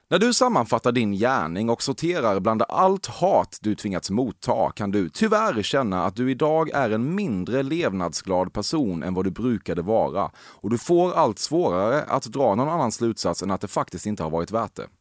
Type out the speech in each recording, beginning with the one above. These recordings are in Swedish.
När du sammanfattar din gärning och sorterar bland allt hat du tvingats motta kan du tyvärr känna att du idag är en mindre levnadsglad person än vad du brukade vara. Och du får allt svårare att dra någon annan slutsats än att det faktiskt inte har varit värt det.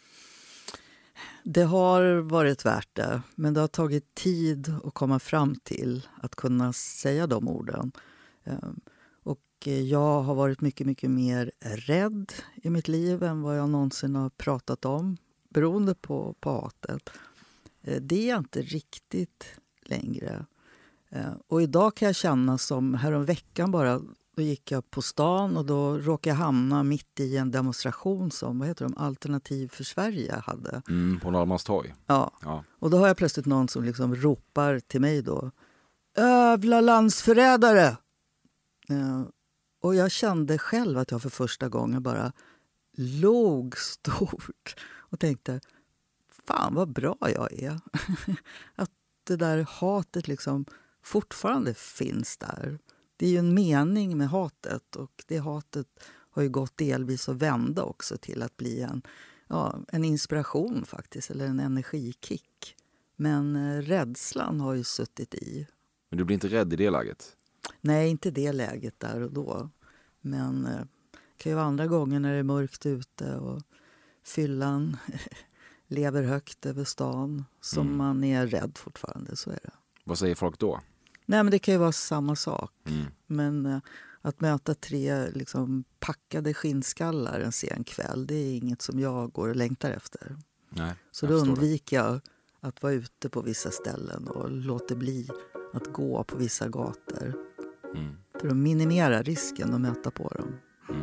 Det har varit värt det, men det har tagit tid att komma fram till att kunna säga de orden. Och jag har varit mycket, mycket mer rädd i mitt liv än vad jag någonsin har pratat om, beroende på hatet. Det är jag inte riktigt längre. Och idag kan jag känna som häromveckan bara, då gick jag på stan och då råkade jag hamna mitt i en demonstration som Alternativ för Sverige hade. På Norrmalmstorg. Ja, och då har jag plötsligt någon som liksom ropar till mig då: "Övla landsförrädare!" Och jag kände själv att jag för första gången bara låg stort och tänkte, fan vad bra jag är. Att det där hatet liksom fortfarande finns där. Det är ju en mening med hatet, och det hatet har ju gått delvis att vända också till att bli en inspiration faktiskt, eller en energikick. Men rädslan har ju suttit i. Men du blir inte rädd i det läget? Nej, inte det läget där och då. Men det kan ju vara andra gånger när det är mörkt ute och fyllan lever högt över stan som man är rädd fortfarande, så är det. Vad säger folk då? Nej, men det kan ju vara samma sak. Men att möta 3 liksom packade skinnskallar en sen kväll, det är inget som jag går och längtar efter. Nej, så då undviker jag att vara ute på vissa ställen och låter bli att gå på vissa gator. För att minimera risken att möta på dem.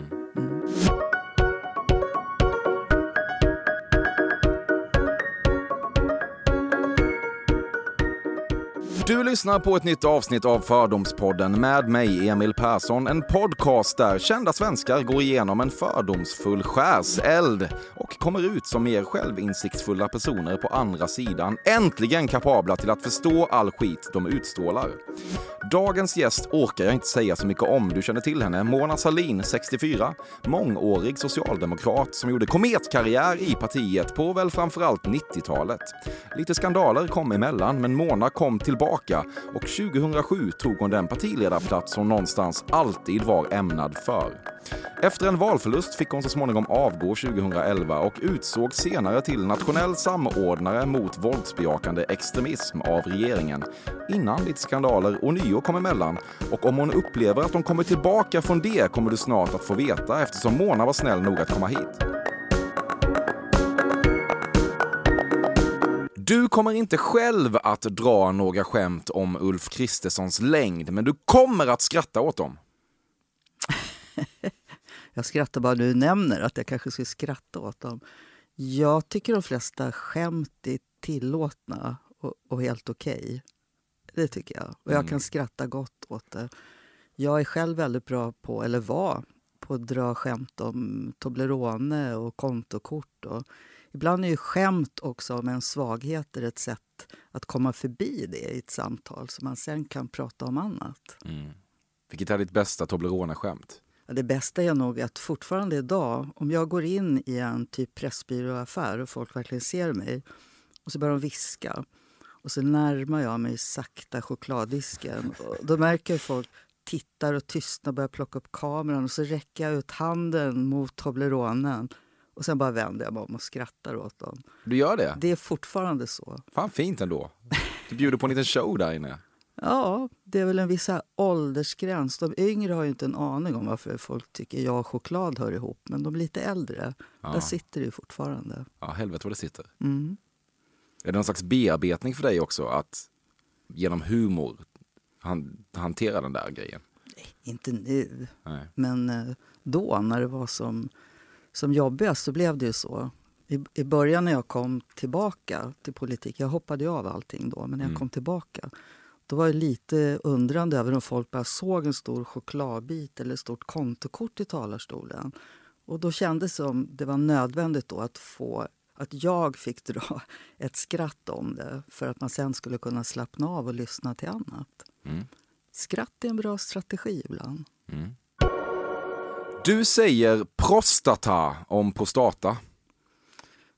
Du lyssnar på ett nytt avsnitt av Fördomspodden med mig, Emil Persson. En podcast där kända svenskar går igenom en fördomsfull skärseld och kommer ut som mer självinsiktsfulla personer på andra sidan. Äntligen kapabla till att förstå all skit de utstrålar. Dagens gäst orkar jag inte säga så mycket om. Du känner till henne. Mona Sahlin, 64. Mångårig socialdemokrat som gjorde kometkarriär i partiet på väl framförallt 90-talet. Lite skandaler kom emellan, men Mona kom tillbaka. Och 2007 tog hon den partiledarplats som någonstans alltid var ämnad för. Efter en valförlust fick hon så småningom avgå 2011 och utsåg senare till nationell samordnare mot våldsbejakande extremism av regeringen. Innan lite skandaler och nyår kom emellan. Och om hon upplever att hon kommer tillbaka från det kommer du snart att få veta, eftersom Mona var snäll nog att komma hit. Du kommer inte själv att dra några skämt om Ulf Kristerssons längd, men du kommer att skratta åt dem. Jag skrattar bara du nämner att jag kanske skulle skratta åt dem. Jag tycker de flesta skämt är tillåtna och helt okej. Det tycker jag. Och jag kan skratta gott åt det. Jag är själv väldigt bra på, eller var, på att dra skämt om Toblerone och kontokort. Och ibland är ju skämt också om en svaghet ett sätt att komma förbi det i ett samtal så man sen kan prata om annat. Vilket är ditt bästa Toblerone-skämt? Ja, det bästa är nog att fortfarande idag, om jag går in i en typ pressbyråaffär och folk verkligen ser mig och så börjar de viska och så närmar jag mig sakta chokladdisken och då märker folk tittar och tystnar och börjar plocka upp kameran och så räcker jag ut handen mot Tobleronen och sen bara vänder jag mig om och skrattar åt dem. Du gör det? Det är fortfarande så. Fan fint ändå. Du bjuder på en liten show där inne. Ja, det är väl en viss åldersgräns. De yngre har ju inte en aning om varför folk tycker jag och choklad hör ihop. Men de lite äldre, där sitter det ju fortfarande. Ja, helvete vad det sitter. Är det någon slags bearbetning för dig också att genom humor hantera den där grejen? Nej, inte nu. Nej. Men då när det var som jobbigast så blev det ju så. I början när jag kom tillbaka till politik, jag hoppade ju av allting då, men när jag kom tillbaka då var jag lite undrande över om folk bara såg en stor chokladbit eller ett stort kontokort i talarstolen. Och då kändes det som det var nödvändigt då att jag fick dra ett skratt om det för att man sen skulle kunna slappna av och lyssna till annat. Skratt är en bra strategi ibland. Du säger prostata om prostata.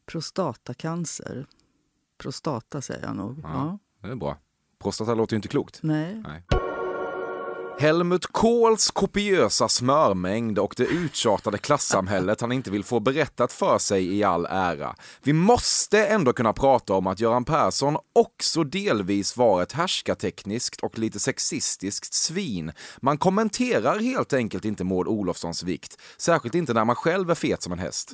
Prostatacancer. Prostata säger jag nog. Ja. Det är bra. Prostata låter ju inte klokt. Nej. Helmut Kohls kopiösa smörmängd och det uttjatade klassamhället han inte vill få berättat för sig i all ära. Vi måste ändå kunna prata om att Göran Persson också delvis var ett härskartekniskt och lite sexistiskt svin. Man kommenterar helt enkelt inte Maud Olofssons vikt. Särskilt inte när man själv är fet som en häst.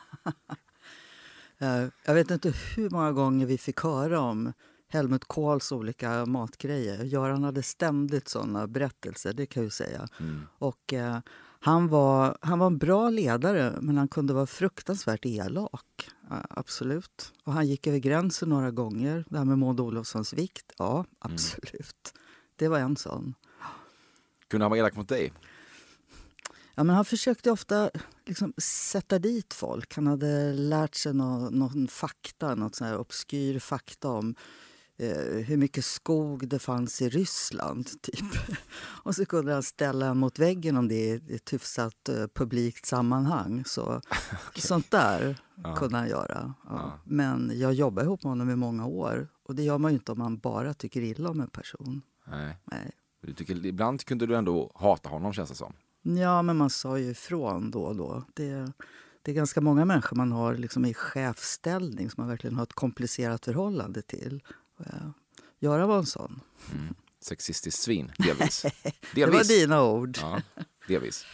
Jag vet inte hur många gånger vi fick höra om Helmut Kohls olika matgrejer. Göran hade ständigt sådana berättelser, det kan jag ju säga. Och han var en bra ledare, men han kunde vara fruktansvärt elak. Absolut. Och han gick över gränsen några gånger. Det här med Maud Olofssons vikt, ja, absolut. Det var en sån. Kunde han vara elak mot dig? Ja, men han försökte ofta liksom sätta dit folk. Han hade lärt sig någon fakta, något sån här obskyr fakta om hur mycket skog det fanns i Ryssland, typ. Och så kunde han ställa mot väggen om det är ett hyfsat publikt sammanhang. Så, sånt där kunde han göra. Ja. Men jag jobbar ihop med honom i många år. Och det gör man ju inte om man bara tycker illa om en person. Nej. Du ibland kunde du ändå hata honom, känns det som. Ja, men man sa ju ifrån då och då. Det är ganska många människor man har liksom i chefsställning som man verkligen har ett komplicerat förhållande till. Göra var en sån. Sexistiskt svin, delvis. Det var dina ord. Ja, delvis.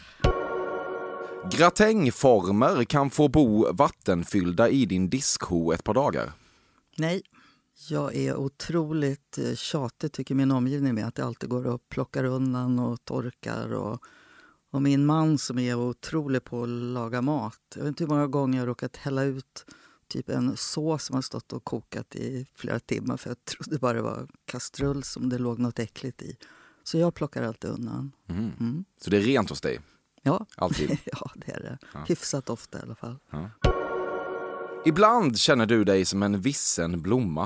Gratängformer kan få bo vattenfyllda i din diskho ett par dagar. Nej, jag är otroligt tjatig, tycker min omgivning, med att det alltid går och plockar undan och torkar. Och min man som är otrolig på att laga mat. Jag vet inte hur många gånger jag har råkat hälla ut typ en sås som har stått och kokat i flera timmar, för jag trodde bara det var kastrull som det låg något äckligt i. Så jag plockar alltid undan. Så det är rent hos dig? Ja, alltid. Ja, det är det. Ja. Hyfsat ofta i alla fall. Ja. Ibland känner du dig som en vissen blomma.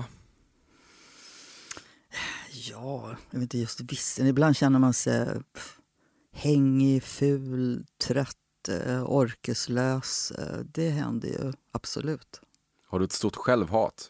Ja, jag vet inte just vissen. Ibland känner man sig hängig, ful, trött, orkeslös. Det händer ju absolut. Har du ett stort självhat?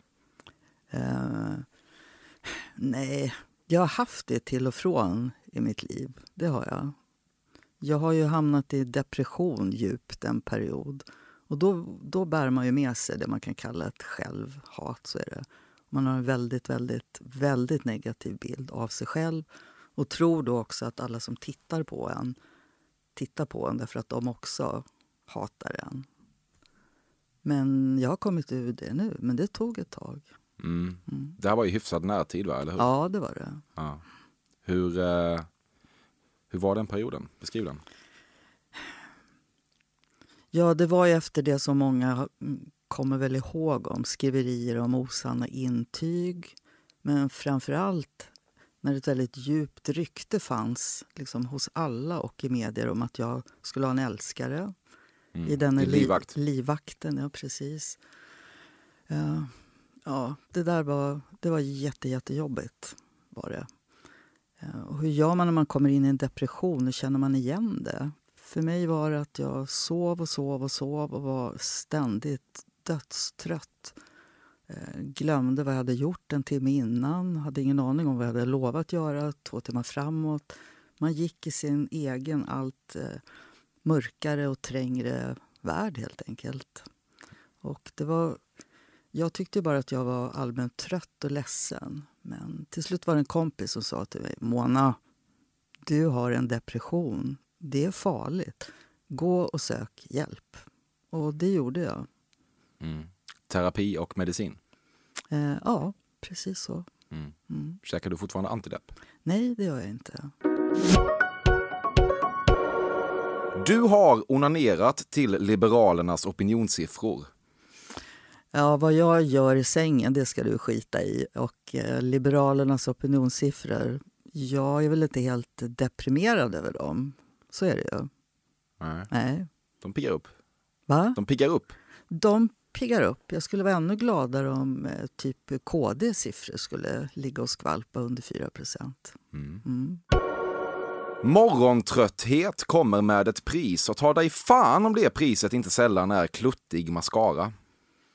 Nej, jag har haft det till och från i mitt liv. Det har jag. Jag har ju hamnat i depression djupt en period. Och då bär man ju med sig det man kan kalla ett självhat. Så är det. Man har en väldigt, väldigt, väldigt negativ bild av sig själv. Och tror då också att alla som tittar på en därför att de också hatar en. Men jag har kommit ur det nu, men det tog ett tag. Det här var ju hyfsad närtid, va? Eller hur? Ja, det var det. Ja. Hur var den perioden? Beskriv den. Ja, det var ju efter det som många kommer väl ihåg om skriverier om osanna intyg. Men framförallt när ett väldigt djupt rykte fanns liksom hos alla och i medier om att jag skulle ha en älskare. I den livvakten, ja precis. Ja, det var jättejobbigt var det. Och hur gör man när man kommer in i en depression? Hur känner man igen det? För mig var det att jag sov och var ständigt dödstrött. Glömde vad jag hade gjort en timme innan. Hade ingen aning om vad jag hade lovat göra 2 timmar framåt. Man gick i sin egen allt mörkare och trängre värld helt enkelt. Och jag tyckte bara att jag var allmänt trött och ledsen. Men till slut var det en kompis som sa till mig: Mona, du har en depression. Det är farligt. Gå och sök hjälp. Och det gjorde jag. Terapi och medicin? Ja, precis så. Käkar du fortfarande antidepp? Nej, det gör jag inte. Du har onanerat till Liberalernas opinionssiffror. Ja, vad jag gör i sängen, det ska du skita i. Och Liberalernas opinionssiffror, jag är väl inte helt deprimerad över dem. Så är det ju. Nej. De piggar upp. Va? De piggar upp. De piggar upp. Jag skulle vara ännu gladare om typ KD-siffror skulle ligga och skvalpa under 4%. Morgontrötthet kommer med ett pris och tar dig fan om det priset inte sällan är kluttig mascara.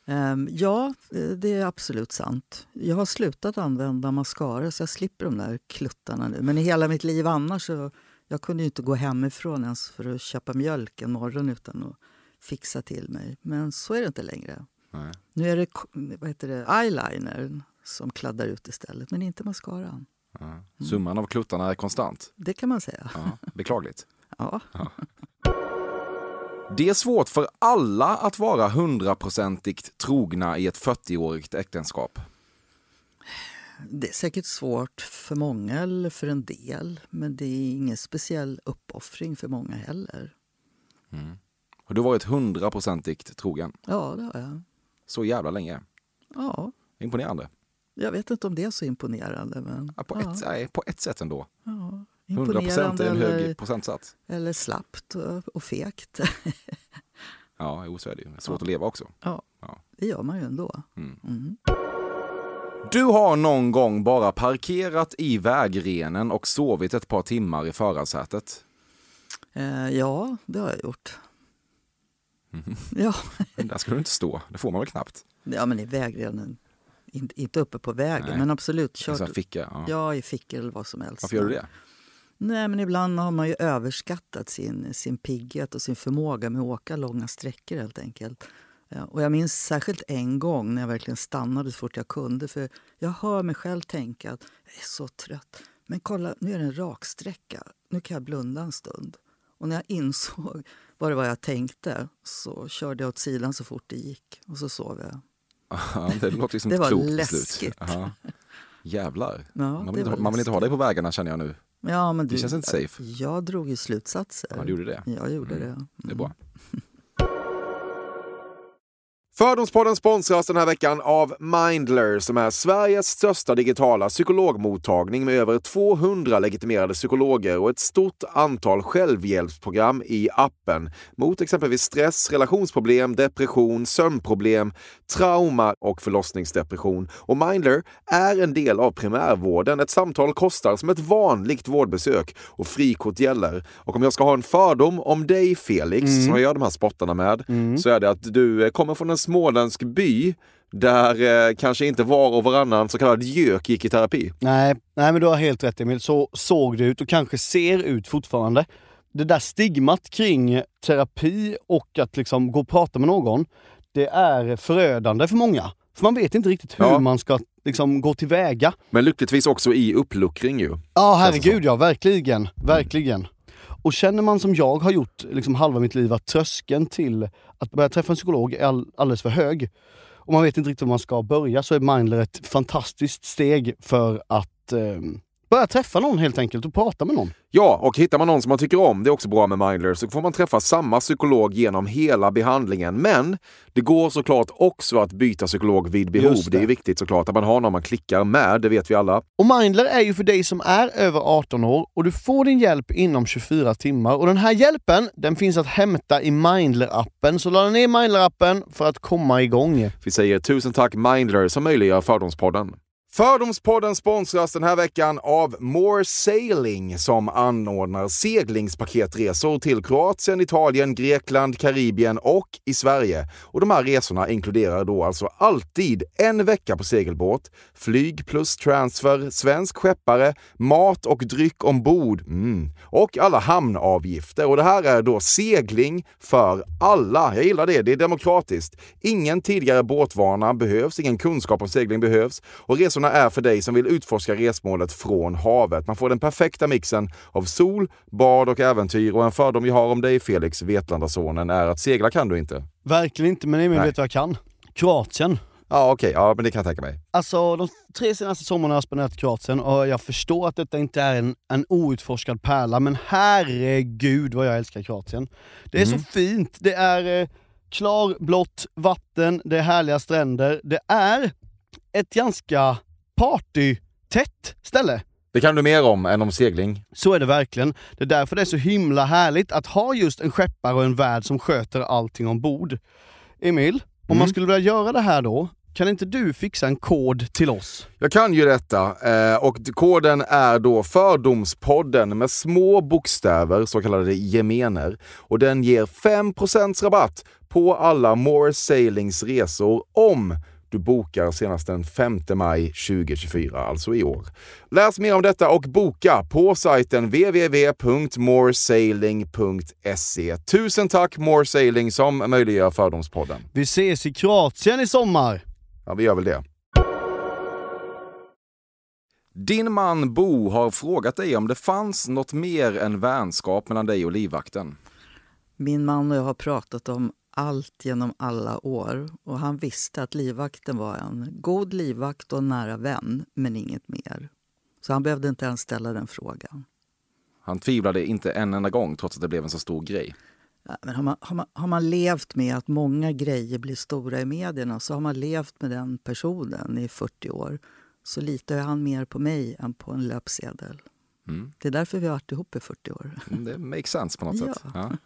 Ja, det är absolut sant. Jag har slutat använda mascara så jag slipper de där kluttarna nu. Men i hela mitt liv annars så jag kunde ju inte gå hemifrån ens för att köpa mjölk en morgon utan att fixa till mig. Men så är det inte längre. Nej. Nu är det eyeliner som kladdar ut istället, men inte mascaran. Ja. Summan av kluttarna är konstant. Det kan man säga. Ja, beklagligt. Ja. Ja. Det är svårt för alla att vara 100% trogna i ett 40-årigt äktenskap. Det är säkert svårt för många eller för en del, men det är ingen speciell uppoffring för många heller. Mm. Har du varit 100% trogen? Ja, det har jag. Så jävla länge. Ja. Imponerande. Jag vet inte om det är så imponerande. Men, Ja, på ett sätt ändå. Ja, 100% är en hög procentsats. Eller slappt och fegt. Ja, så är det ju. Svårt att leva också. Ja, det gör man ju ändå. Mm. Du har någon gång bara parkerat i vägrenen och sovit ett par timmar i förarsätet. Ja, det har jag gjort. Ja. Men där ska du inte stå. Det får man väl knappt. Ja, men i vägrenen. Inte uppe på vägen, nej. Men absolut. Kört. I ficka? Ja, i fickor eller vad som helst. Varför gör du det? Nej, men ibland har man ju överskattat sin pigghet och sin förmåga med att åka långa sträckor helt enkelt. Ja, och jag minns särskilt en gång när jag verkligen stannade så fort jag kunde. För jag hör mig själv tänka att jag är så trött. Men kolla, nu är det en raksträcka. Nu kan jag blunda en stund. Och när jag insåg vad det var jag tänkte så körde jag åt sidan så fort det gick. Och så sov jag. Aha, det låter ju som det ett var klokt läskigt. Aha. Jävlar. Ja, man vill inte ha dig på vägarna, känner jag nu. Ja, men det känns inte safe. Jag drog ju slutsatser. Ja, du gjorde det. Jag gjorde det. Mm. Det är bra. Fördomspodden sponsras den här veckan av Mindler som är Sveriges största digitala psykologmottagning med över 200 legitimerade psykologer och ett stort antal självhjälpsprogram i appen mot exempelvis stress, relationsproblem, depression, sömnproblem, trauma och förlossningsdepression. Och Mindler är en del av primärvården. Ett samtal kostar som ett vanligt vårdbesök och frikort gäller. Och om jag ska ha en fördom om dig, Felix, som jag gör de här spottarna med, så är det att du kommer från en småländsk by där kanske inte var och varannan så kallad gök gick i terapi. Nej, men du har helt rätt, Emil. Så såg det ut och kanske ser ut fortfarande. Det där stigmat kring terapi och att liksom gå och prata med någon, det är förödande för många. För man vet inte riktigt hur man ska liksom gå tillväga. Men lyckligtvis också i uppluckring ju. Ja, herregud, ja, verkligen. Verkligen. Och känner man som jag har gjort liksom halva mitt liv att tröskeln till att börja träffa en psykolog är alldeles för hög och man vet inte riktigt var man ska börja, så är Mindler ett fantastiskt steg för att börja träffa någon helt enkelt och prata med någon. Ja, och hittar man någon som man tycker om, det är också bra med Mindler, så får man träffa samma psykolog genom hela behandlingen. Men det går såklart också att byta psykolog vid behov. Det är viktigt såklart att man har någon man klickar med, det vet vi alla. Och Mindler är ju för dig som är över 18 år och du får din hjälp inom 24 timmar. Och den här hjälpen, den finns att hämta i Mindler-appen. Så ladda ner Mindler-appen för att komma igång. Vi säger tusen tack Mindler som möjliggör Fördomspodden. Fördomspodden sponsras den här veckan av More Sailing som anordnar seglingspaketresor till Kroatien, Italien, Grekland, Karibien och i Sverige. Och de här resorna inkluderar då alltså alltid en vecka på segelbåt, flyg plus transfer, svensk skeppare, mat och dryck ombord och alla hamnavgifter. Och det här är då segling för alla. Jag gillar det, det är demokratiskt. Ingen tidigare båtvana behövs, ingen kunskap om segling behövs och resorna är för dig som vill utforska resmålet från havet. Man får den perfekta mixen av sol, bad och äventyr. Och en fördom jag har om dig, Felix, Vetlandasonen, är att segla kan du inte. Verkligen inte, men Emil vet vad jag kan. Kroatien. Ja, okej. Ja, men det kan jag tänka mig. Alltså, de 3 senaste sommarna har jag spenderat i Kroatien och jag förstår att detta inte är en outforskad pärla, men herregud vad jag älskar Kroatien. Det är så fint. Det är klarblått vatten, det är härliga stränder. Det är ett ganska partytätt ställe. Det kan du mer om än om segling. Så är det verkligen. Det är därför det är så himla härligt att ha just en skeppare och en värd som sköter allting ombord. Emil, om man skulle vilja göra det här då, kan inte du fixa en kod till oss? Jag kan ju detta och koden är då Fördomspodden med små bokstäver, så kallade gemener. Och den ger 5% rabatt på alla More Sailings resor om du bokar senast den 5 maj 2024, alltså i år. Läs mer om detta och boka på sajten www.moresailing.se. Tusen tack More Sailing som möjliggör Fördomspodden. Vi ses i Kroatien i sommar. Ja, vi gör väl det. Din man Bo har frågat dig om det fanns något mer än vänskap mellan dig och livvakten. Min man och jag har pratat om allt genom alla år och han visste att livvakten var en god livvakt och en nära vän, men inget mer. Så han behövde inte ens ställa den frågan. Han tvivlade inte en enda gång trots att det blev en så stor grej. Ja, men har man levt med att många grejer blir stora i medierna, så har man levt med den personen i 40 år, så litar han mer på mig än på en löpsedel. Mm. Det är därför vi har varit ihop i 40 år. Det makes sense på något sätt. Ja. Ja.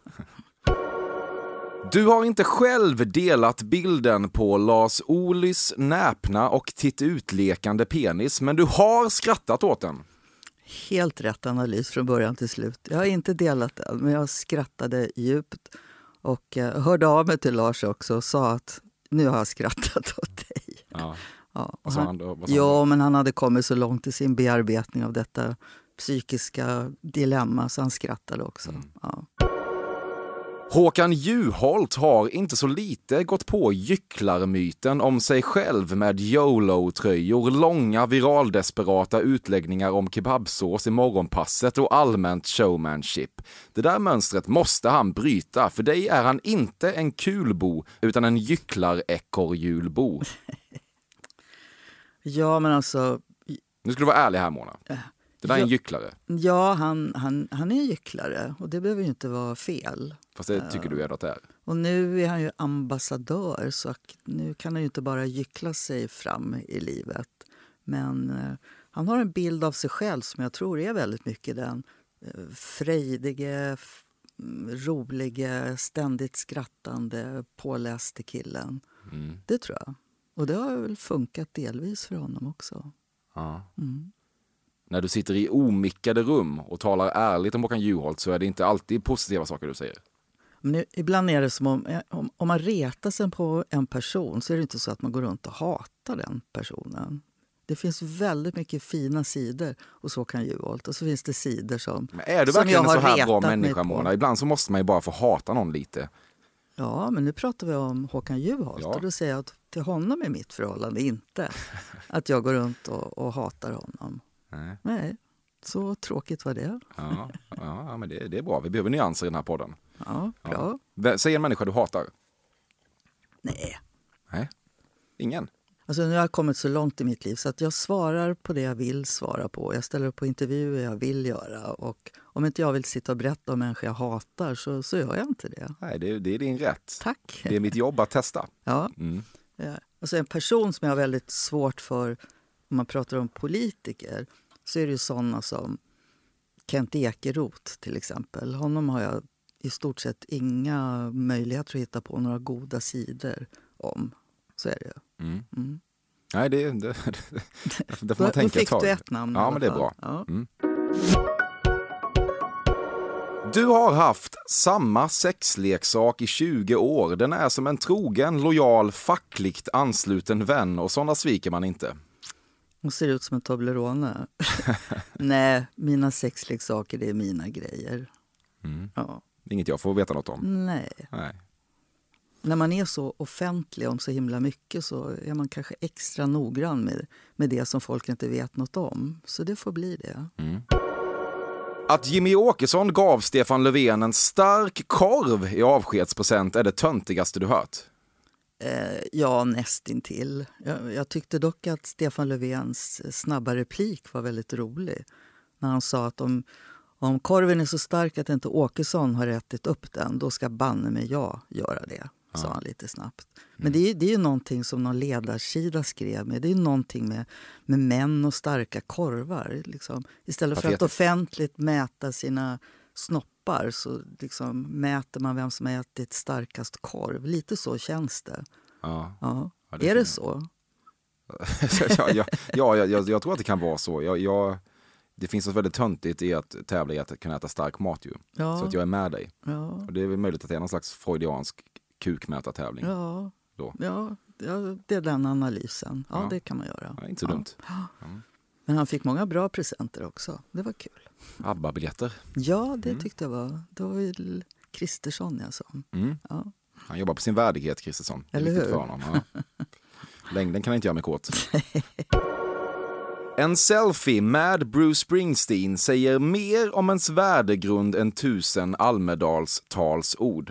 Du har inte själv delat bilden på Lars Ohlys näpna och tittutlekande penis, men du har skrattat åt den. Helt rätt analys från början till slut. Jag har inte delat den, men jag skrattade djupt och hörde av mig till Lars också och sa att nu har jag skrattat åt dig. Ja. Ja, Vad sa han då? ja, men han hade kommit så långt i sin bearbetning av detta psykiska dilemma så han skrattade också. Mm. Ja. Håkan Juholt har inte så lite gått på gycklarmyten om sig själv med YOLO-tröjor, långa viraldesperata utläggningar om kebabsås i morgonpasset och allmänt showmanship. Det där mönstret måste han bryta, för dig är han inte en kulbo utan en gycklar-ekorrhjulbo. Ja, men alltså... Nu ska du vara ärlig här, Mona. Det där är en gycklare. Ja, han är en gycklare och det behöver ju inte vara fel. Fast det tycker du ändå att det är. Och nu är han ju ambassadör så nu kan han ju inte bara gyckla sig fram i livet. Men han har en bild av sig själv som jag tror är väldigt mycket den frejdige, rolige, ständigt skrattande, påläste killen. Mm. Det tror jag. Och det har väl funkat delvis för honom också. Ja. Mm. När du sitter i omickade rum och talar ärligt om Håkan Juholt så är det inte alltid positiva saker du säger. Men ibland är det som om man retar sig på en person så är det inte så att man går runt och hatar den personen. Det finns väldigt mycket fina sidor hos Håkan Juholt och så finns det sidor som Men är du som verkligen en så här bra retat mig människa, på. Mona? Ibland så måste man ju bara få hata någon lite. Ja, men nu pratar vi om Håkan Juholt Ja. och då säger jag att till honom är mitt förhållande inte att jag går runt och hatar honom. Nej, så tråkigt var det. Ja, men det är bra. Vi behöver nyanser i den här podden. Ja, bra. Ja. Säg en människa du hatar. Nej. Ingen. Alltså nu har jag kommit så långt i mitt liv så att jag svarar på det jag vill svara på. Jag ställer upp på intervjuer jag vill göra. Och om inte jag vill sitta och berätta om människor jag hatar så gör jag inte det. Nej, det är din rätt. Tack. Det är mitt jobb att testa. Ja. Mm. Alltså en person som jag har väldigt svårt för, om man pratar om politiker, så är det ju sådana som Kent Ekeroth till exempel. Honom har jag i stort sett inga möjligheter att hitta på några goda sidor om. Så är det ju. Mm. Mm. Nej, det får man tänka Då fick ett tag. du ett namn. Ja, men det är bra. Ja. Mm. Du har haft samma sexleksak i 20 år. Den är som en trogen, lojal, fackligt ansluten vän och sådana sviker man inte. Hon ser ut som en Toblerone. Nej, mina sexleksaker, det är mina grejer. Mm. Ja. Inget jag får veta något om. Nej. Nej. När man är så offentlig om så himla mycket så är man kanske extra noggrann med det som folk inte vet något om. Så det får bli det. Mm. Att Jimmy Åkesson gav Stefan Löfven en stark korv i avskedspresent är det töntigaste du hört. Ja, nästintill. Jag tyckte dock att Stefan Löfvens snabba replik var väldigt rolig. När han sa att om korven är så stark att inte Åkesson har ätit upp den, då ska banne med jag göra det, sa han lite snabbt. Men det är ju någonting som någon ledarsida skrev med. Det är någonting med män och starka korvar. Liksom. Istället för att offentligt mäta sina snoppar så liksom mäter man vem som har ätit starkast korv. Lite så känns det. Ja. Ja. Ja, är det så? Jag tror att det kan vara så. Det finns något väldigt töntigt i att tävla i att kunna äta stark mat ju. Ja. Så att jag är med dig. Ja. Och det är väl möjligt att det är någon slags freudiansk kukmätartävling. Ja. Då. Ja, det är den analysen. Ja, Ja. det kan man göra. Ja, inte så dumt. Men han fick många bra presenter också. Det var kul. ABBA-biljetter. Ja, det tyckte jag var. Det var väl Kristersson jag sa. Ja. Han jobbar på sin värdighet, Kristersson. Det är Eller viktigt hur? för honom. Ja. Längden kan inte göra mig kåt. En selfie med Bruce Springsteen säger mer om ens värdegrund än 1000 Almedalstalsord.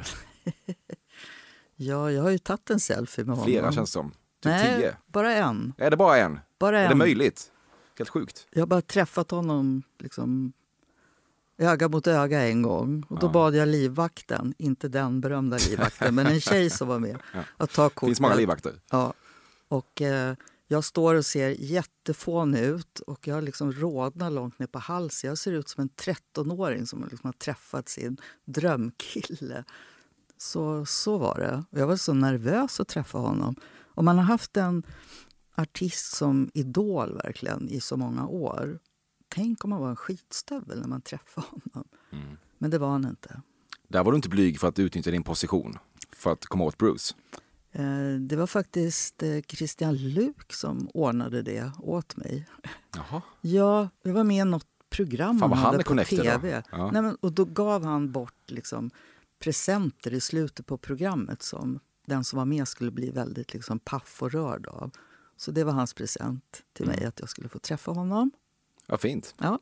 Ja, jag har ju tagit en selfie med honom. Flera känns som. Typ Nej, 10. bara en. Är det bara en? Bara Är en. det möjligt? Helt sjukt. Jag har bara träffat honom liksom, öga mot öga en gång. Och då bad jag livvakten, inte den berömda livvakten, men en tjej som var med, att ta kortet. Det finns många livvakter. Ja. Och jag står och ser jättefån ut och jag liksom rodnar långt ner på halsen. Jag ser ut som en 13-åring som liksom har träffat sin drömkille. Så var det. Jag var så nervös att träffa honom. Och man har haft en artist som idol verkligen i så många år. Tänk om man var en skitstövel när man träffade honom. Men det var han inte. Där var du inte blyg för att utnyttja din position för att komma åt Bruce. Det var faktiskt Christian Luuk som ordnade det åt mig. Jaha. Ja, jag var med i något program Fan, vad han är på connected TV. då. Ja. Nej, men, och då gav han bort liksom, presenter i slutet på programmet som den som var med skulle bli väldigt liksom, paff och rörd av. Så det var hans present till mig, att jag skulle få träffa honom. Ja, fint. Ja.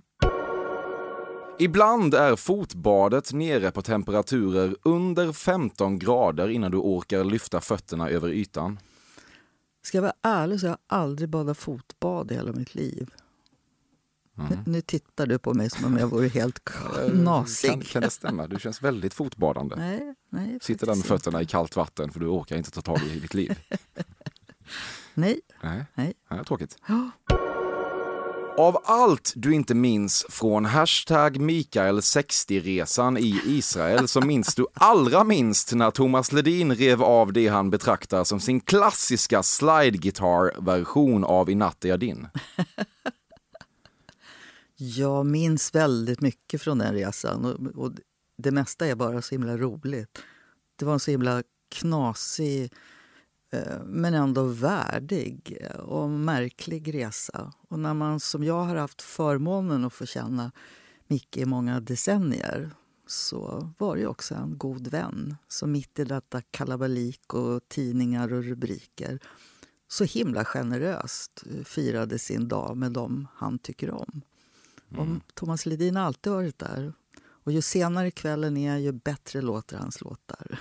Ibland är fotbadet nere på temperaturer under 15 grader innan du orkar lyfta fötterna över ytan. Ska jag vara ärlig så har jag aldrig badat fotbad i hela mitt liv. Nu tittar du på mig som om jag vore helt knasig. Kan det stämma? Du känns väldigt fotbadande. Nej, Sitter där med fötterna i kallt vatten för du orkar inte ta tag i ditt liv. Nej. Nej. Ja, tråkigt. Av allt du inte minns från hashtag Mikael60-resan i Israel så minns du allra minst när Thomas Ledin rev av det han betraktar som sin klassiska slide-guitar-version av I natt är jag din. Jag minns väldigt mycket från den resan och det mesta är bara så himla roligt. Det var en så himla knasig men ändå värdig och märklig resa. Och när man som jag har haft förmånen att få känna Micke i många decennier så var det också en god vän som mitt i detta kalabalik och tidningar och rubriker så himla generöst firade sin dag med dem han tycker om. Och Thomas Ledin har alltid varit där. Och ju senare kvällen är, ju bättre låter hans låtar.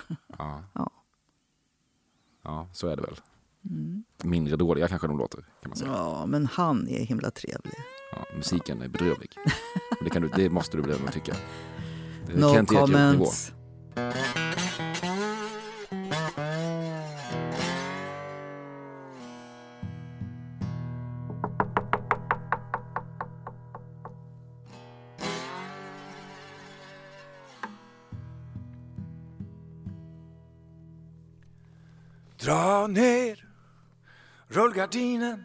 Ja, så är det väl. Mindre dåliga kanske de låter, kan man säga. Ja, men han är himla trevlig. Ja, musiken är bedrövlig. Det måste du väl ändå tycka. Det är No Kent Ekeroth-nivå. comments. Dra ner rullgardinen.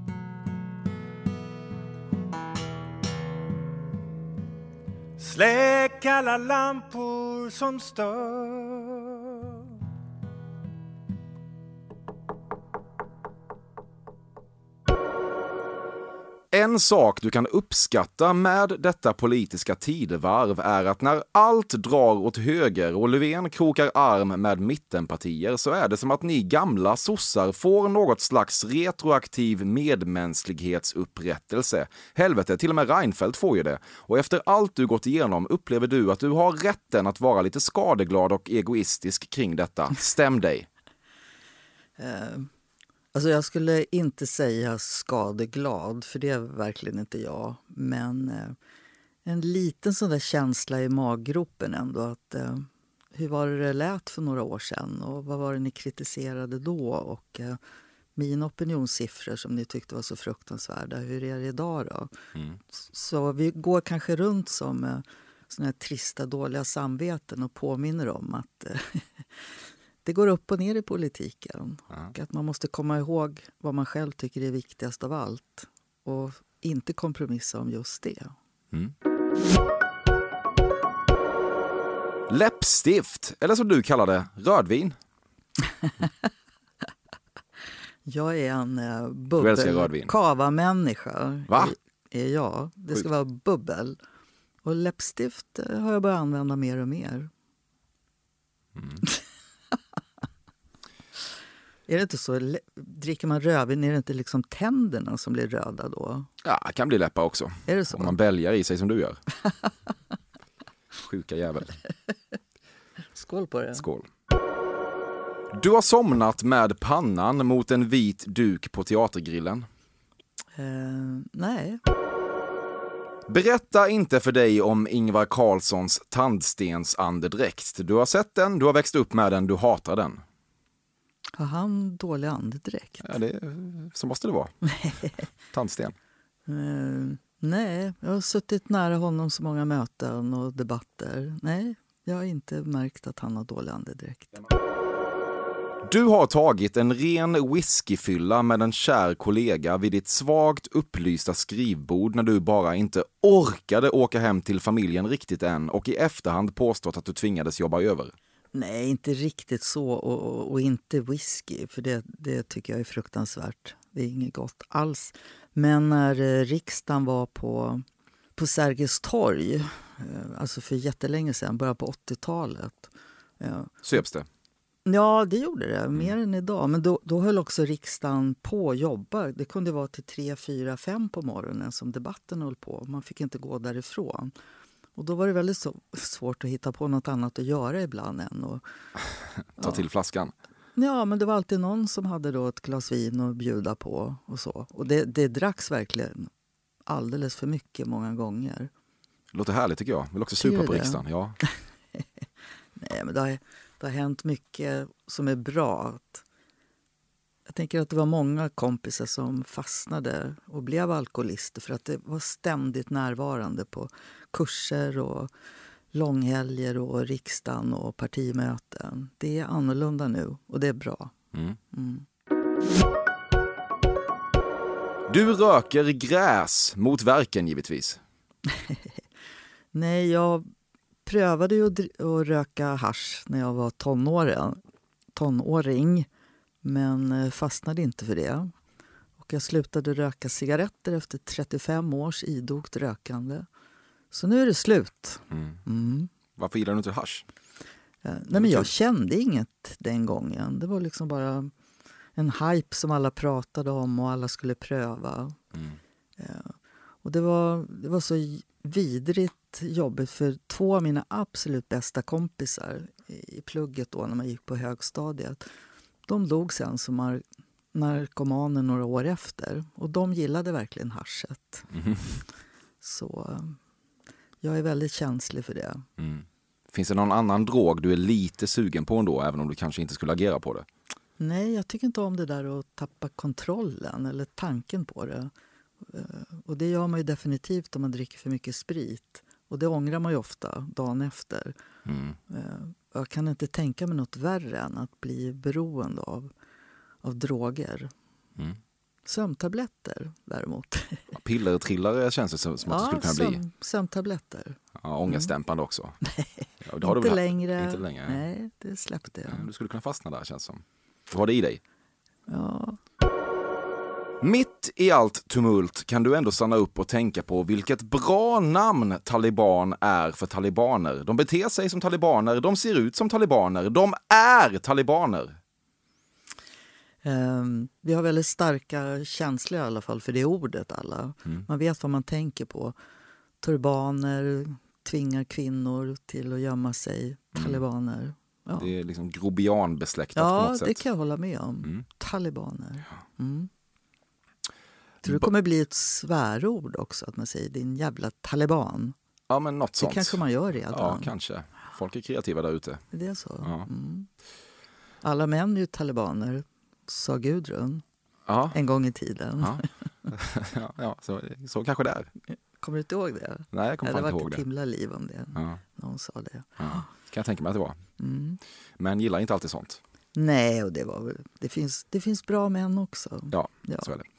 Släck alla lampor som stör. En sak du kan uppskatta med detta politiska tidevarv är att när allt drar åt höger och Löfven krokar arm med mittenpartier så är det som att ni gamla sossar får något slags retroaktiv medmänsklighetsupprättelse. Helvete, till och med Reinfeldt får ju det. Och efter allt du gått igenom upplever du att du har rätten att vara lite skadeglad och egoistisk kring detta. Stäm dig. Alltså jag skulle inte säga skadeglad, för det är verkligen inte jag. Men en liten sån där känsla i maggropen ändå. Att, hur var det lät för några år sedan? Och vad var det ni kritiserade då? Och mina opinionssiffror som ni tyckte var så fruktansvärda, hur är det idag då? Så vi går kanske runt som såna här trista, dåliga samveten och påminner om att det går upp och ner i politiken. Ja. Och att man måste komma ihåg vad man själv tycker är viktigast av allt. Och inte kompromissa om just det. Mm. Läppstift, eller som du kallar det, rödvin. Jag är en Du älskar rödvin. kava-människa. Va? Är jag. Det ska Sjukt. vara bubbel. Och läppstift har jag börjat använda mer och mer. Mm. Är det inte så? Dricker man rödvin, är det inte liksom tänderna som blir röda då? Ja, det kan bli läppar också. Är det så? Om man bälgar i sig som du gör. Sjuka jävel. Skål på det. Skål. Du har somnat med pannan mot en vit duk på teatergrillen. Nej. Berätta inte för dig om Ingvar Carlssons tandstensandedräkt. Du har sett den, du har växt upp med den, du hatar den. Har han dålig andedräkt? Ja, så måste det vara. Tandsten. Nej, jag har suttit nära honom så många möten och debatter. Nej, jag har inte märkt att han har dålig andedräkt. Du har tagit en ren whiskyfylla med en kär kollega vid ditt svagt upplysta skrivbord när du bara inte orkade åka hem till familjen riktigt än och i efterhand påstått att du tvingades jobba över. Nej, inte riktigt så och inte whisky, för det tycker jag är fruktansvärt. Det är inget gott alls. Men när riksdagen var på Sergels torg, alltså för jättelänge sedan, bara på 80-talet. Söps det? Ja, det gjorde det. Mer än idag. Men då höll också riksdagen på att jobba. Det kunde vara till 3, 4, 5 på morgonen som debatten höll på. Man fick inte gå därifrån. Och då var det väldigt svårt att hitta på något annat att göra ibland än. Och, Ta till flaskan. Ja, men det var alltid någon som hade då ett glas vin att bjuda på och så. Och det dracks verkligen alldeles för mycket många gånger. Låter härligt tycker jag. Vill också supa på riksdagen. Ja. Nej, men det har hänt mycket som är bra. Jag tänker att det var många kompisar som fastnade och blev alkoholister för att det var ständigt närvarande på kurser och långhelger och riksdagen och partimöten. Det är annorlunda nu och det är bra. Mm. Du röker gräs mot verken givetvis. Nej, jag prövade ju att röka hasch när jag var tonåring. Men fastnade inte för det. Och jag slutade röka cigaretter efter 35 års idogt rökande. Så nu är det slut. Varför gillar du inte hasch? Nej, men jag kände inget den gången. Det var liksom bara en hype som alla pratade om och alla skulle pröva. Och det var så vidrigt jobbigt för 2 av mina absolut bästa kompisar i plugget då när man gick på högstadiet. De dog sen som narkomaner några år efter. Och de gillade verkligen haschet. Så jag är väldigt känslig för det. Finns det någon annan drog du är lite sugen på ändå, även om du kanske inte skulle agera på det? Nej, jag tycker inte om det där att tappa kontrollen eller tanken på det. Och det gör man ju definitivt om man dricker för mycket sprit. Och det ångrar man ju ofta dagen efter. Jag kan inte tänka mig något värre än att bli beroende av droger. Sömntabletter däremot. Pillertrillare känns det som att det skulle kunna bli. Sömntabletter. Ja, ångestdämpande också. Nej, Ja, det har inte du längre. Inte längre. Nej, det släppte jag. Du skulle kunna fastna där känns som. Du har det i dig. Ja. Mitt i allt tumult kan du ändå stanna upp och tänka på vilket bra namn taliban är för talibaner. De beter sig som talibaner, de ser ut som talibaner, de är talibaner. Vi har väldigt starka känslor i alla fall för det ordet alla. Man vet vad man tänker på. Turbaner tvingar kvinnor till att gömma sig. Talibaner. Ja. Det är liksom grobianbesläktat på något sätt. Ja, det kan jag hålla med om. Talibaner. Tror det kommer bli ett svärord också att man säger din jävla taliban. Ja, men något sånt. Det kanske man gör redan. Ja, kanske. Folk är kreativa där ute. Det är så. Ja. Alla män är ju talibaner, sa Gudrun. Ja. En gång i tiden. Ja, så kanske det är. Kommer du inte ihåg det? Nej, jag kommer inte ihåg det. Det var ett himla liv om det. Ja. Någon sa det. Ja. Kan jag tänka mig att det var. Men gillar inte alltid sånt. Nej, och det finns bra män också. Ja, så är det.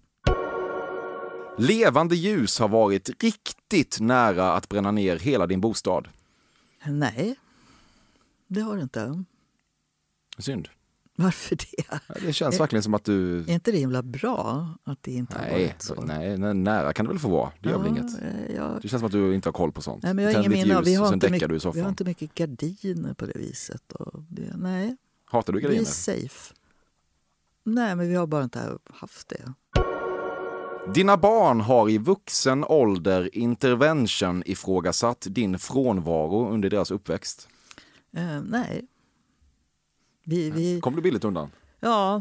Levande ljus har varit riktigt nära att bränna ner hela din bostad. Nej, det har det inte. Synd. Varför det? Det känns verkligen som att du... Är inte det himla bra att det inte har varit så? Nej, nära kan det väl få vara. Det gör väl inget. Det känns som att du inte har koll på sånt. Nej, men jag har ingen minne. Vi har inte mycket gardiner på det viset. Nej. Hatar du gardiner? Vi är safe. Nej, men vi har bara inte haft det. Dina barn har i vuxen ålder intervention ifrågasatt din frånvaro under deras uppväxt. Nej. Kom du billigt undan? Ja.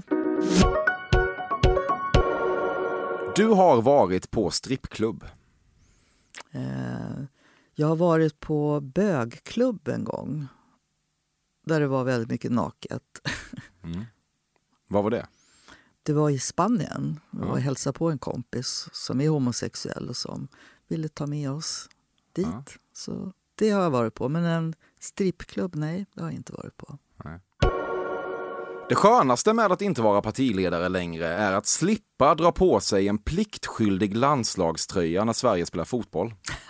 Du har varit på strippklubb. Jag har varit på bögklubb en gång. Där det var väldigt mycket naket. Vad var det? Det var i Spanien. Jag var och hälsade på en kompis som är homosexuell och som ville ta med oss dit. Ja. Så det har jag varit på. Men en strippklubb, nej, det har jag inte varit på. Nej. Det skönaste med att inte vara partiledare längre är att slippa dra på sig en pliktskyldig landslagströja när Sverige spelar fotboll.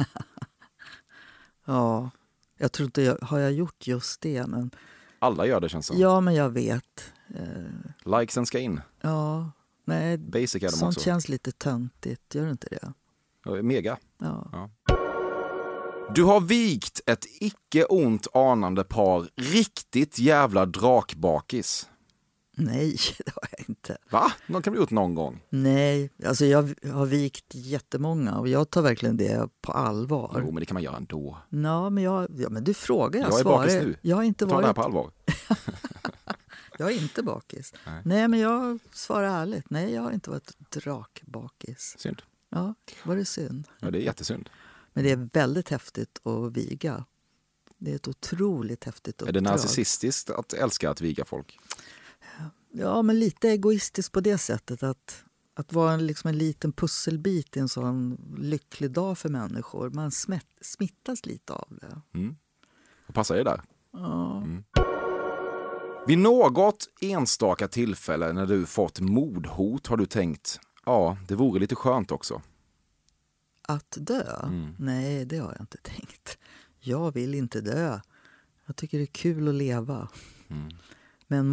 Ja, jag tror inte har jag gjort just det. Men... Alla gör det, känns som. Ja, men jag vet. Likesen ska in. Ja, nej. Basic är de sånt också. Känns lite töntigt, gör det inte det? Mega. Ja. Du har vikt ett icke ont anande par riktigt jävla drakbakis. Nej, det har jag inte. Va? Någon kan bli gjort någon gång. Nej, alltså jag har vikt jättemånga och jag tar verkligen det på allvar. Jo, men det kan man göra ändå. Ja, men du frågar, jag är svarar. Bakis nu. Jag har inte Ta det här på allvar. Jag är inte bakis. Nej, men jag svarar ärligt. Nej, jag har inte varit drakbakis. Synd. Ja, var det synd? Ja, det är jättesynd. Men det är väldigt häftigt att viga. Det är ett otroligt häftigt uppdrag. Är det narcissistiskt att älska att viga folk? Ja, men lite egoistiskt på det sättet att vara liksom en liten pusselbit i en sån lycklig dag för människor. Man smittas lite av det. Och passar det där? Ja. Vid något enstaka tillfälle när du fått mordhot har du tänkt, ja, det vore lite skönt också. Att dö? Nej, det har jag inte tänkt. Jag vill inte dö. Jag tycker det är kul att leva. Men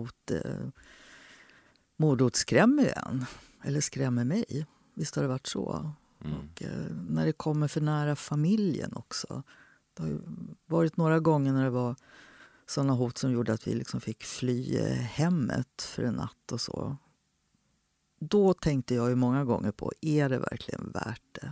mordhot skrämmer ju en. Eller skrämmer mig. Visst har det varit så. Och när det kommer för nära familjen också. Det har ju varit några gånger när det var sådana hot som gjorde att vi liksom fick fly hemmet för en natt och så. Då tänkte jag ju många gånger på, är det verkligen värt det?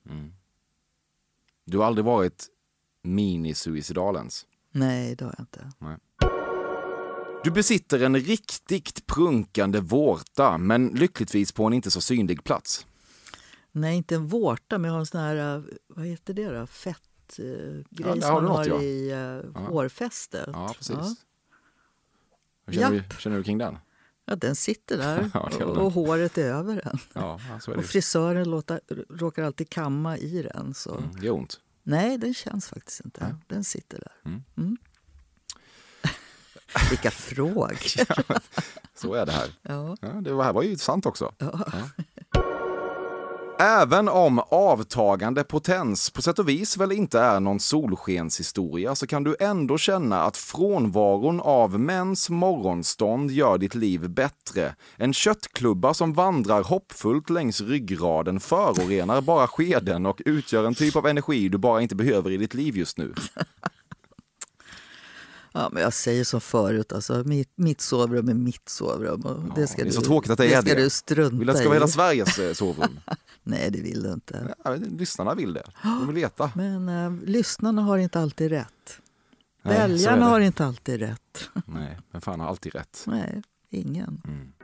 Du har aldrig varit mini-suicidal ens? Nej, det har jag inte. Nej. Du besitter en riktigt prunkande vårta, men lyckligtvis på en inte så synlig plats. Nej, inte en vårta, men jag har en sån här, vad heter det då? Fettgrej som man har i hårfästet. Ja, precis. Ja. Känner du kring den? Ja, den sitter där och håret är över den. Ja, så är det. Och frisören råkar alltid kamma i den. Så. Det är ont. Nej, den känns faktiskt inte. Ja. Den sitter där. Vilka frågor. Ja, så är det här. Ja. Ja, det här var ju sant också. Ja. Ja. Även om avtagande potens på sätt och vis väl inte är någon solskenshistoria så kan du ändå känna att frånvaron av mäns morgonstånd gör ditt liv bättre. En köttklubba som vandrar hoppfullt längs ryggraden förorenar bara skeden och utgör en typ av energi du bara inte behöver i ditt liv just nu. Ja, men jag säger som förut, alltså, mitt sovrum är mitt sovrum. Och det är så tråkigt att det är det. Du strunta vill att det ska vara hela Sveriges sovrum? Nej, det vill du inte. Ja, lyssnarna vill det. De vill veta. Men lyssnarna har inte alltid rätt. Nej, väljarna har inte alltid rätt. Nej, men fan har alltid rätt. Nej, ingen.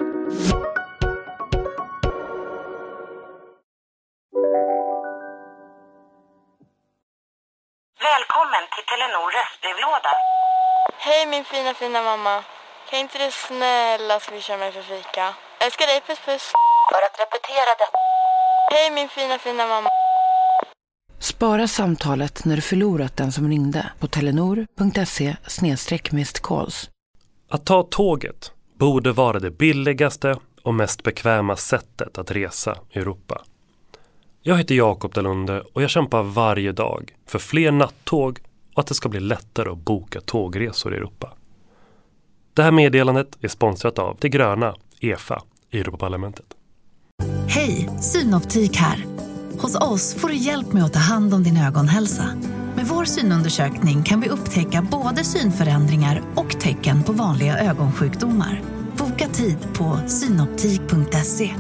Välkommen till Telenor röstbrevlåda. Hej min fina mamma. Kan inte du snälla swisha mig för fika? Älskar dig, puss puss. För att repetera detta. Hej min fina mamma. Spara samtalet när du förlorat den som ringde på telenor.se/missed calls. Att ta tåget borde vara det billigaste och mest bekväma sättet att resa i Europa. Jag heter Jakob Dalunde och jag kämpar varje dag för fler nattåg och att det ska bli lättare att boka tågresor i Europa. Det här meddelandet är sponsrat av det gröna EFA i Europaparlamentet. Hej, Synoptik här. Hos oss får du hjälp med att ta hand om din ögonhälsa. Med vår synundersökning kan vi upptäcka både synförändringar och tecken på vanliga ögonsjukdomar. Boka tid på synoptik.se.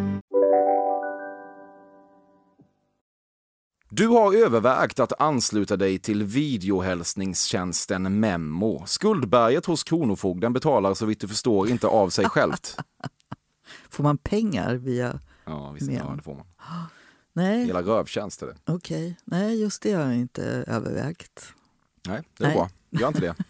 Du har övervägt att ansluta dig till videohälsningstjänsten Memmo. Skuldberget hos Kronofogden betalar så vitt du förstår inte av sig självt. Får man pengar via Ja, visst, ja, det får man. Nej. Hela rövtjänst är det. Okej. Nej, just det har jag inte övervägt. Nej, det är bra. Gör inte det.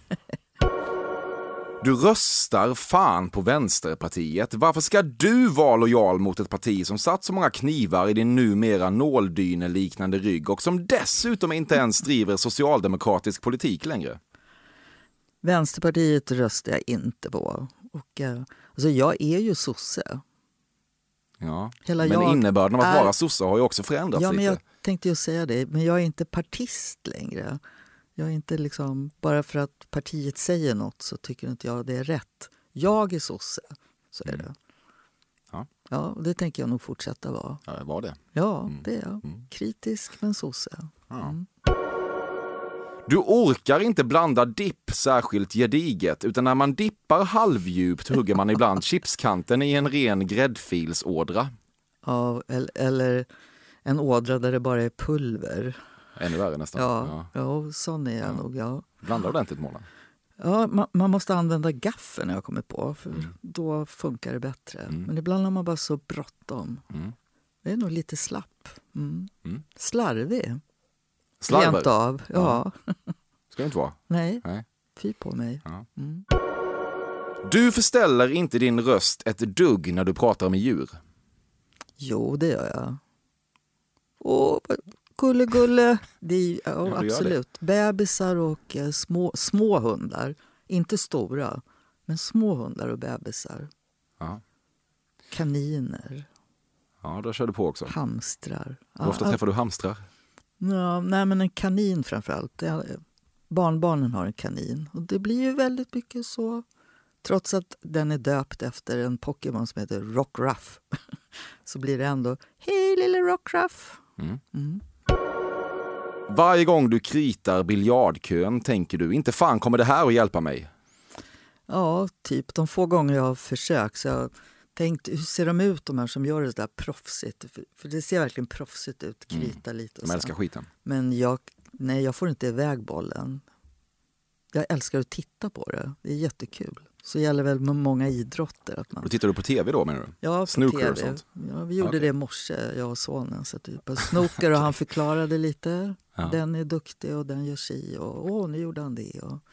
Du röstar fan på Vänsterpartiet. Varför ska du vara lojal mot ett parti som satt så många knivar i din numera nåldyneliknande rygg och som dessutom inte ens driver socialdemokratisk politik längre? Vänsterpartiet röstar jag inte på. Och, alltså jag är ju sosse. Ja, men innebörden av att vara sosse har ju också förändrats lite. Men jag tänkte ju säga det, men jag är inte partist längre. Jag är inte liksom, bara för att partiet säger något så tycker inte jag det är rätt. Jag är sosse, så är det. Ja. Ja, och det tänker jag nog fortsätta vara. Ja, det var det. Ja, det är jag. Kritisk men sosse. Ja. Du orkar inte blanda dipp särskilt gediget, utan när man dippar halvdjupt hugger man ibland chipskanten i en ren gräddfilsådra. Ja, eller en ådra där det bara är pulver. Ännu värre nästan. Ja, sån är jag nog. Ja. Blanda ordentligt, Mona. Ja, man måste använda gaffeln när jag kommer på, för då funkar det bättre. Men ibland har man bara så bråttom. Det är nog lite slapp. Slarvig. Slarver? Rent av, ja. Ska det inte vara? Nej. Fy på mig. Ja. Du förställer inte din röst ett dugg när du pratar med djur. Jo, det gör jag. Gulle. Ja, absolut. Bebisar och små hundar. Inte stora, men små hundar och bebisar. Ja. Kaniner. Ja, då kör du på också. Hamstrar. Hur ofta träffar du hamstrar? Ja, nej, men en kanin framförallt. Barnbarnen har en kanin. Och det blir ju väldigt mycket så. Trots att den är döpt efter en Pokémon som heter Rockruff. Så blir det ändå, hej lille Rockruff. Varje gång du kritar biljardkön tänker du, inte fan kommer det här att hjälpa mig? Ja, typ de få gånger jag har försökt så jag tänkt, hur ser de ut de här som gör det där proffsigt? För det ser verkligen proffsigt ut, krita lite. Och de älskar skiten. Men jag får inte iväg bollen. Jag älskar att titta på det. Det är jättekul. Så gäller väl med många idrotter. Att man... Då tittar du på tv då, menar du? Ja, på snooker TV. Och sånt? Ja, vi gjorde det i morse, jag och sonen. Så typ snooker och han förklarade lite. Ja. Den är duktig och den gör si. Och nu gjorde han det. Och...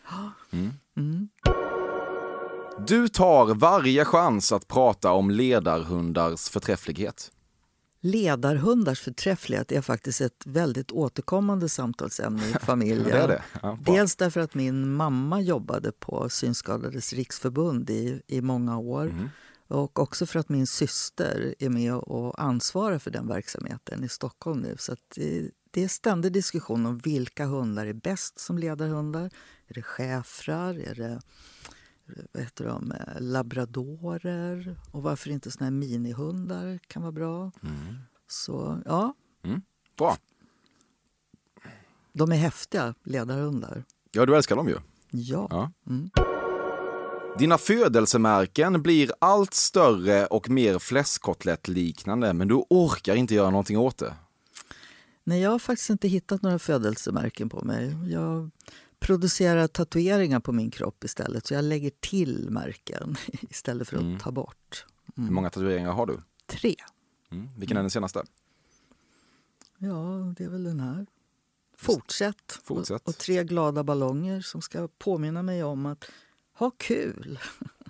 Du tar varje chans att prata om ledarhundars förträfflighet. Ledarhundars förträfflighet är faktiskt ett väldigt återkommande samtalsämne i familjen. Det är det. Ja, dels därför att min mamma jobbade på Synskadades riksförbund i många år. Och också för att min syster är med och ansvarar för den verksamheten i Stockholm nu. Så att det är ständig diskussion om vilka hundar är bäst som ledarhundar. Är det schäfrar? Är det labradorer? Och varför inte såna här minihundar kan vara bra. Så ja. Bra. De är häftiga ledarhundar. Ja, du älskar dem ju. Ja. Dina födelsemärken blir allt större och mer fläskkotlett-liknande, men du orkar inte göra någonting åt det. Nej, jag har faktiskt inte hittat några födelsemärken på mig. Jag producerar tatueringar på min kropp istället, så jag lägger till märken istället för att ta bort. Hur många tatueringar har du? 3. Vilken är den senaste? Ja, det är väl den här. Fortsätt. Och 3 glada ballonger som ska påminna mig om att ha kul.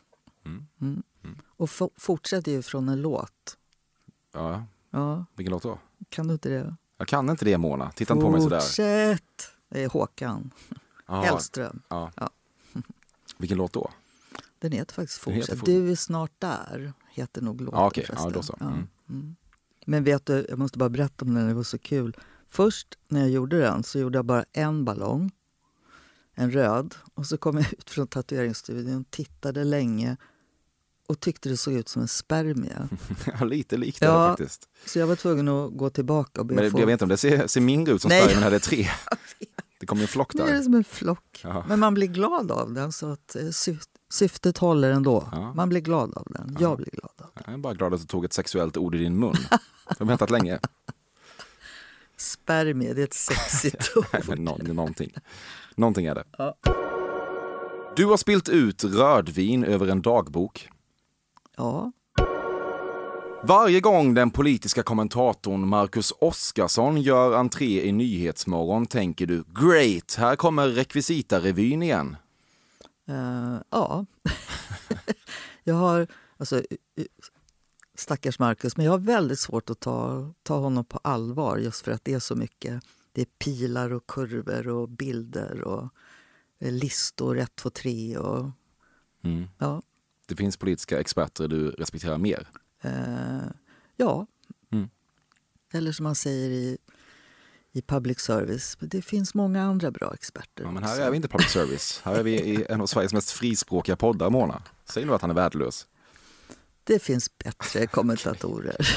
Och fortsätt ju från en låt. Ja. Vilken låt då? Kan du inte det? Jag kan inte det, Mona. Titta inte på mig sådär. Fortsätt. Det är Håkan Hellström. Ja. Vilken låt då? Den heter faktiskt Den heter Fortsätt. Fortsätt. Du är snart där, heter nog låten. Ja, okej. förresten. Ja, då så. Mm. Men vet du, jag måste bara berätta om den, det var så kul. Först när jag gjorde den så gjorde jag bara en ballong, en röd. Och så kom jag ut från tatueringsstudion, tittade länge och tyckte det såg ut som en spermie. Ja, lite likt det faktiskt. Så jag var tvungen att gå tillbaka och be Men jag vet inte om det ser mindre ut som Nej. spermie, men här är det 3. Det kommer en flock Nu är det där. som en flock. Ja. Men man blir glad av den, så att syftet håller ändå. Ja. Man blir glad av den. Jag blir glad av den. Jag är bara glad att du tog ett sexuellt ord i din mun. Jag har väntat länge. Spermie, det är ett sexigt ord. Nej, men någonting är det. Ja. Du har spilt ut rödvin över en dagbok. Ja. Varje gång den politiska kommentatorn Marcus Oskarsson gör entré i Nyhetsmorgon tänker du, great, här kommer rekvisitarevyn igen. Ja. Jag har, alltså, stackars Marcus, men jag har väldigt svårt att ta honom på allvar just för att det är så mycket. Det är pilar och kurvor och bilder och listor 1, 2, 3 och ja. Det finns politiska experter du respekterar mer. Ja. Eller som man säger i public service. Det finns många andra bra experter. Ja, men här är vi inte public service. Här är vi i en av Sveriges mest frispråkiga poddar, Mona. Säg nu att han är värdelös. Det finns bättre kommentatorer.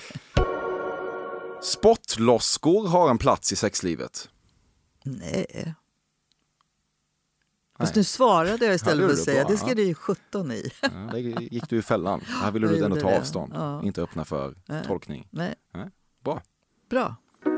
Spottloskor har en plats i sexlivet. Nej. Fast nu svarade jag istället för att säga, det ska du ju 17 i. Ja, det gick du i fällan. Här vill du ändå ta avstånd. Ja. Inte öppna för tolkning. Nej. Bra.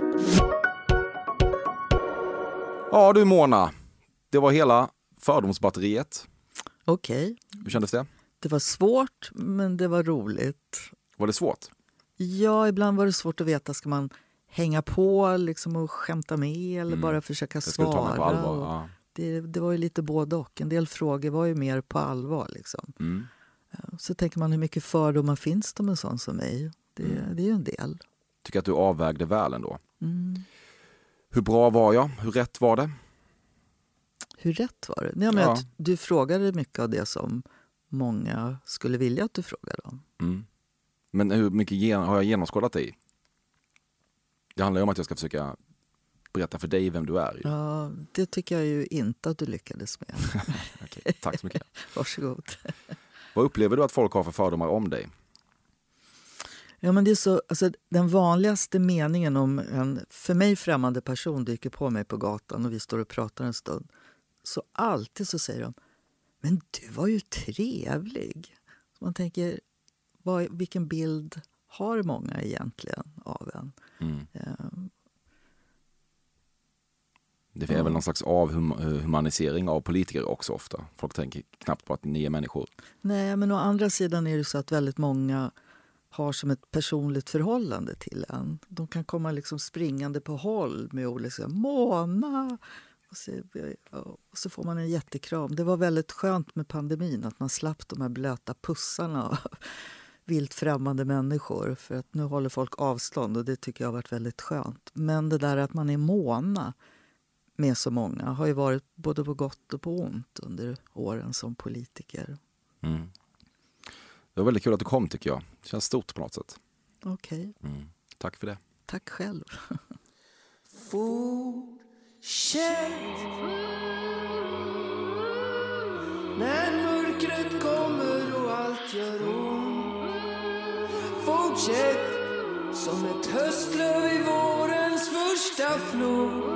Ja du Mona, det var hela fördomsbatteriet. Okej. Hur kändes det? Det var svårt, men det var roligt. Var det svårt? Ja, ibland var det svårt att veta, ska man hänga på liksom och skämta med eller bara försöka svara? Ta mig på allvar. Ja. Det var ju lite både och. En del frågor var ju mer på allvar. Liksom. Så tänker man, hur mycket fördomar finns det med sån som mig? Det är ju en del. Tycker att du avvägde väl ändå. Hur bra var jag? Hur rätt var det? Hur rätt var det? Nej, men du frågade mycket av det som många skulle vilja att du frågade om. Men hur mycket har jag genomskådat dig? Det handlar ju om att jag ska försöka berätta för dig vem du är. Ja, det tycker jag ju inte att du lyckades med. Okej, tack så mycket. Varsågod. Vad upplever du att folk har för fördomar om dig? Ja, men det är så, alltså, den vanligaste meningen om en för mig främmande person dyker på mig på gatan och vi står och pratar en stund. Så alltid så säger de, men du var ju trevlig. Så man tänker, vilken bild har många egentligen av en? Det är väl någon slags avhumanisering av politiker också ofta. Folk tänker knappt på att ni är människor. Nej, men å andra sidan är det så att väldigt många har som ett personligt förhållande till en. De kan komma liksom springande på håll med ord liksom, Mona! Och så får man en jättekram. Det var väldigt skönt med pandemin att man slapp de här blöta pussarna av vilt främmande människor. För att nu håller folk avstånd och det tycker jag har varit väldigt skönt. Men det där att man är Mona med så många har ju varit både på gott och på ont under åren som politiker. Det var väldigt kul att du kom tycker jag. Det känns stort på något sätt. Okej. Tack för det. Tack själv. Fortsätt när mörkret kommer och allt gör ont. Fortsätt som ett höstlöv i vårens första flod.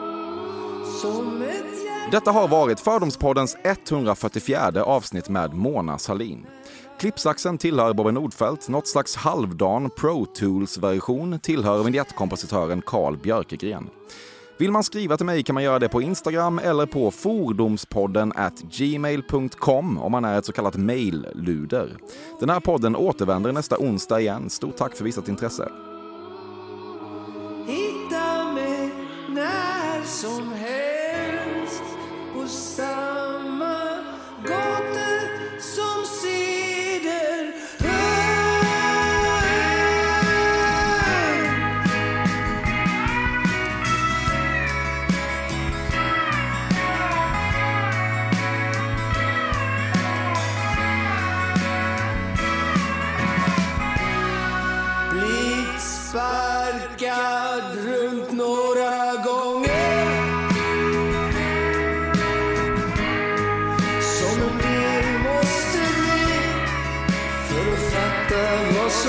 Detta har varit Fördomspoddens 144 avsnitt med Mona Sahlin. Klippsaxen tillhör Bobby Nordfeldt, något slags halvdan Pro Tools-version tillhör vignettkompositören Carl Björkegren. Vill man skriva till mig kan man göra det på Instagram eller på fordomspodden@gmail.com om man är ett så kallat mail-luder. Den här podden återvänder nästa onsdag igen. Stort tack för visat intresse. Hitta mig när som helst på samma gator som Ceder.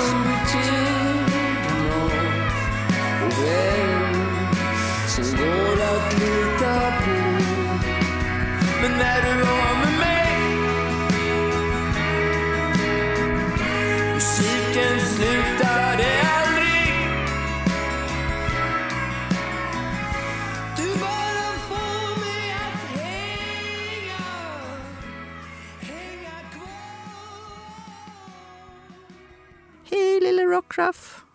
som betyder något och vem som går att lita på. Men när du var med mig, musiken slutade aldrig. Du bara får mig att hänga kvar. Hej lille Rockruff.